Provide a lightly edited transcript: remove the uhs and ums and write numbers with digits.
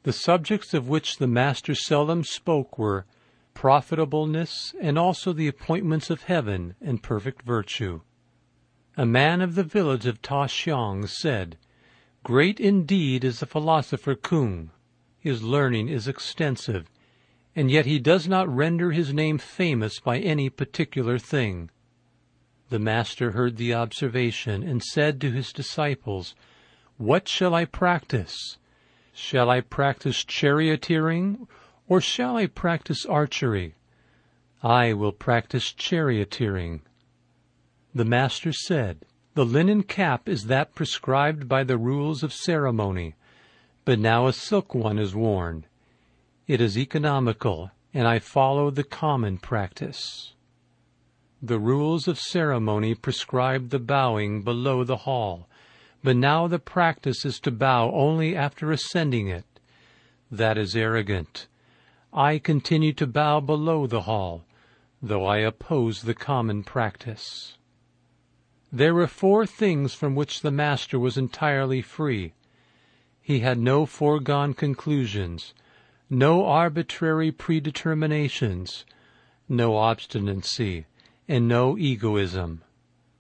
The subjects of which the Master seldom spoke were profitableness and also the appointments of heaven and perfect virtue. A man of the village of Ta Xiang said, "Great indeed is the philosopher Kung. His learning is extensive, and yet he does not render his name famous by any particular thing." The Master heard the observation and said to his disciples, "What shall I practice? Shall I practice charioteering, or shall I practice archery? I will practice charioteering." The Master said, "The linen cap is that prescribed by the rules of ceremony, but now a silk one is worn. It is economical, and I follow the common practice." The rules of ceremony prescribed the bowing below the hall, but now the practice is to bow only after ascending it. That is arrogant. I continue to bow below the hall, though I oppose the common practice. There were 4 things from which the Master was entirely free. He had no foregone conclusions, no arbitrary predeterminations, no obstinacy, and no egoism.